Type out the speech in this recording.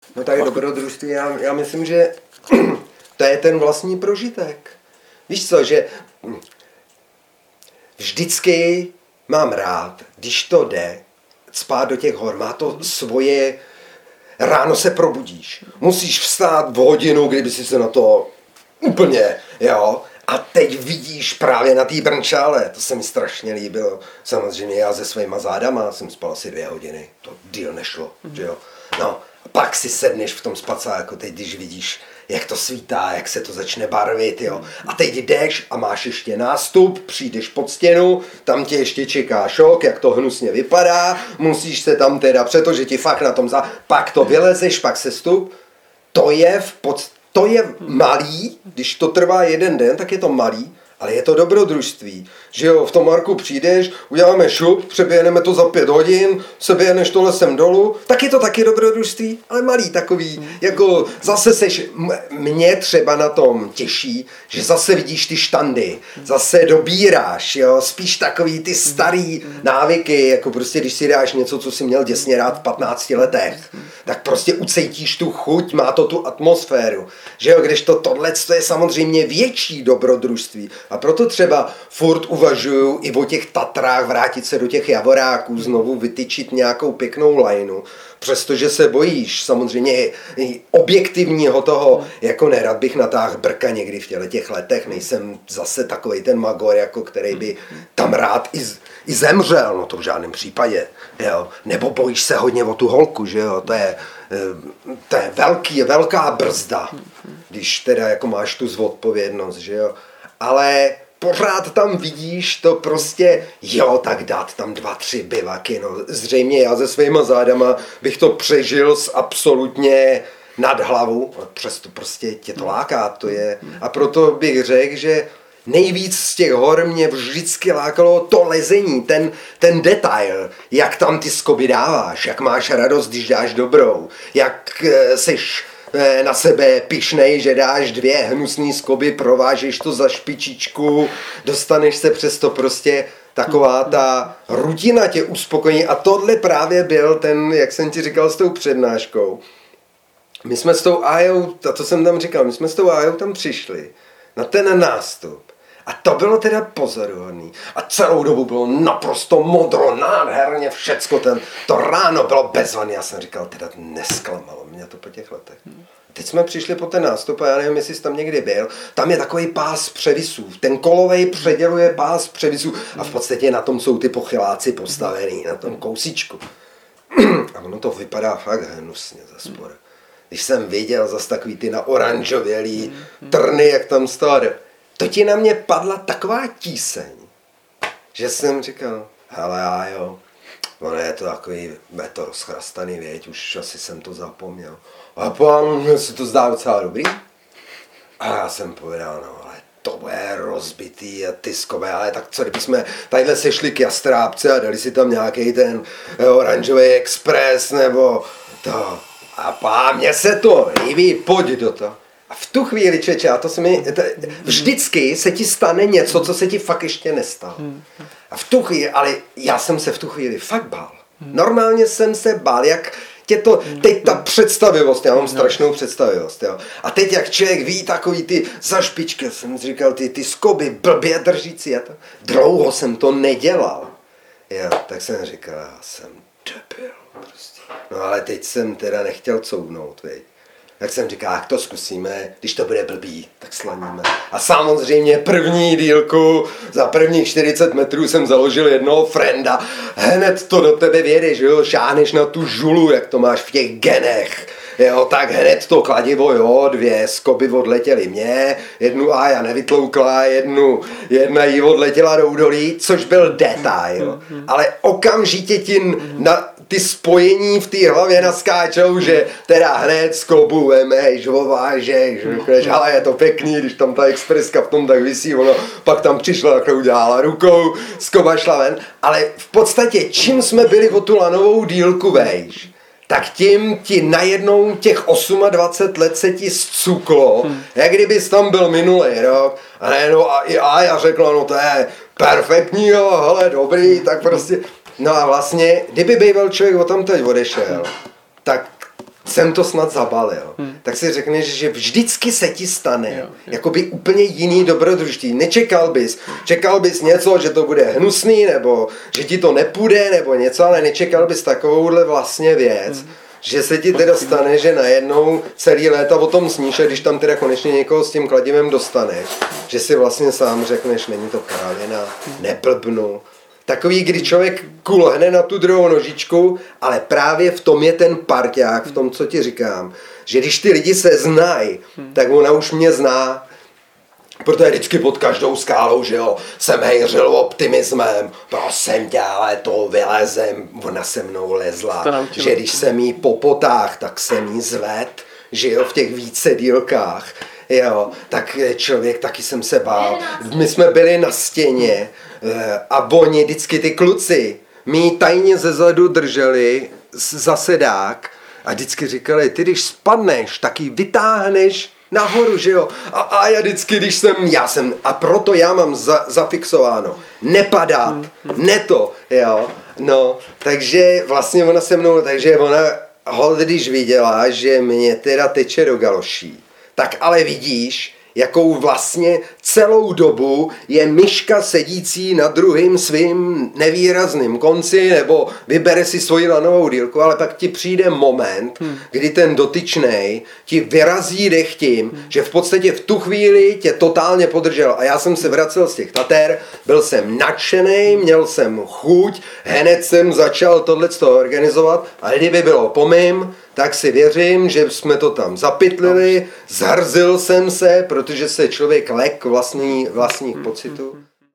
No tak dobrodružství, já myslím, že to je ten vlastní prožitek. Víš co, že vždycky mám rád, když to jde, spát do těch hor, má to svoje, ráno se probudíš, musíš vstát v hodinu, kdyby si se na to úplně, jo, a teď vidíš právě na té Brnčále, to se mi strašně líbilo, samozřejmě já se svýma zádama jsem spal asi 2 hodiny, to díl nešlo, že jo, no, a pak si sedneš v tom spacáku, teď když vidíš, jak to svítá, jak se to začne barvit, jo. A teď jdeš a máš ještě nástup, přijdeš pod stěnu, tam tě ještě čeká šok, jak to hnusně vypadá, musíš se tam teda, protože ti fakt na tom pak to vylezeš, pak se stup, to je malý, když to trvá 1 den, tak je to malý, ale je to dobrodružství, že jo, v tom Marku přijdeš, uděláme šup, přeběhneme to za 5 hodin, seběhneš to lesem dolů, tak je to taky dobrodružství, ale malý takový, jako zase mě třeba na tom těší, že zase vidíš ty štandy, zase dobíráš, jo, spíš takový ty starý návyky, jako prostě když si dáš něco, co jsi měl děsně rád v 15 letech, tak prostě ucítíš tu chuť, má to tu atmosféru, že jo, kdežto tohle je samozřejmě větší dobrodružství. A proto třeba furt uvažuju i o těch Tatrách, vrátit se do těch Javoráků, znovu vytyčit nějakou pěknou lajnu, přestože se bojíš samozřejmě objektivního toho, jako nerad bych natáhl brka někdy v těch letech, nejsem zase takovej ten magor, jako který by tam rád i zemřel, no to v žádném případě, jo. Nebo bojíš se hodně o tu holku, že jo, to je velká brzda, když teda jako máš tu zodpovědnost, že jo. Ale pořád tam vidíš to prostě, jo, tak dát tam 2-3 bivaky, no zřejmě já se svýma zádama bych to přežil s absolutně nad hlavu, přesto prostě tě to láká, to je, a proto bych řekl, že nejvíc z těch hor mě vždycky lákalo to lezení, ten detail, jak tam ty skoby dáváš, jak máš radost, když dáš dobrou, jak seš na sebe pyšnej, že dáš 2 hnusný skoby, provážeš to za špičičku, dostaneš se přes to prostě taková ta rutina tě uspokojí a tohle právě byl ten, jak jsem ti říkal s tou přednáškou. My jsme s tou Ájou, a to jsem tam říkal, my jsme s tou Ájou tam přišli na ten nástup. A to bylo teda pozoruhodný. A celou dobu bylo naprosto modro, nádherně všecko. To ráno bylo bezvaný. Já jsem říkal, teda nesklamalo mě to po těch letech. Teď jsme přišli po ten nástup a já nevím, jestli jsi tam někdy byl. Tam je takový pás převisů. Ten kolovej předěluje pás převisů. A v podstatě na tom jsou ty pochyláci postavený, na tom kousíčku. A ono to vypadá fakt hnusně ze spoda. Když jsem viděl zase takový ty naoranžovělý trny, jak tam stále. To ti na mě padla taková tíseň, že jsem říkal, hele jo, ono je to takový, je to rozchrastaný, věď, už asi jsem to zapomněl. A mně se to zdá docela dobrý. A já jsem povedal, no ale to bude rozbitý a tiskové, ale tak co kdybychom tadyhle sešli k Jastrábce a dali si tam nějaký ten oranžový express nebo to. A mně se to líbí, pojď do toho. A v tu chvíli, čeče, a to se mi, vždycky se ti stane něco, co se ti fakt ještě nestalo. A v tu chvíli, ale já jsem se v tu chvíli fakt bál. Normálně jsem se bál, jak tě to, teď ta představivost, já mám strašnou představivost, jo. A teď jak člověk ví takový ty za špičky, jsem říkal, ty skoby blbě držící, a to, dlouho jsem to nedělal. Jo, tak jsem říkal, já jsem debil prostě. No ale teď jsem teda nechtěl couvnout, veď. Tak jsem říkal, jak to zkusíme, když to bude blbý, tak slaníme. A samozřejmě první dílku, za prvních 40 metrů jsem založil jednoho frenda. Hned to do tebe věde, že jo, šáneš na tu žulu, jak to máš v těch genech. Jo, tak hned to kladivo, jo, 2 skoby odletěly mě, jednu Ája nevytloukla, jedna jí odletěla do údolí, což byl detail. Ale okamžitě ti ty spojení v té hlavě naskáčou, že teda hned skobu vemeš, ovážeš, řekneš, ale je to pěkný, když tam ta expreska v tom tak visí, ono pak tam přišla, takhle udělala rukou, skoba šla ven, ale v podstatě čím jsme byli o tu lanovou dílku vejš, tak tím ti najednou těch 28 let se ti zcuklo, jak kdybys tam byl minulý rok, a najednou a já řekla, no to je perfektní, jo, hele, dobrý, tak prostě, no a vlastně, kdyby býval člověk o tam teď odešel, tak jsem to snad zabalil, tak si řekneš, že vždycky se ti stane jakoby úplně jiný dobrodružství. Čekal bys něco, že to bude hnusný, nebo že ti to nepůjde, nebo něco, ale nečekal bys takovouhle vlastně věc, že se ti teda stane, že najednou celý léta o tom sníš a když tam teda konečně někoho s tím kladivem dostaneš, že si vlastně sám řekneš, není to kravina, neblbnu. Takový, kdy člověk kulhne na tu druhou nožičku, ale právě v tom je ten parťák, v tom, co ti říkám, že když ty lidi se znají, tak ona už mě zná, protože vždycky pod každou skálou, že jo, jsem hejřil optimismem, prosím tě, ale to vylezem, ona se mnou lezla, že když jsem jí po potách, tak jsem jí zved, že jo, v těch více dílkách, jo, tak člověk, taky jsem se bál. My jsme byli na stěně a oni, vždycky ty kluci, mi tajně zezadu drželi za sedák a vždycky říkali, ty když spadneš, tak ji vytáhneš nahoru, že jo. A já vždycky, když a proto já mám zafixováno, nepadat, jo. No, takže vlastně ona se mnou, takže ona, když viděla, že mě teda teče do galoší, tak ale vidíš, jakou vlastně celou dobu je myška sedící na druhým svým nevýrazným konci, nebo vybere si svoji lanovou dílku, ale pak ti přijde moment, kdy ten dotyčnej ti vyrazí dech tím, že v podstatě v tu chvíli tě totálně podržel. A já jsem se vracel z těch Tater, byl jsem nadšenej, měl jsem chuť, hned jsem začal tohleto organizovat a kdyby bylo po mým, tak si věřím, že jsme to tam zapytlili, zhrzil jsem se, protože se člověk lek vlastních pocitů.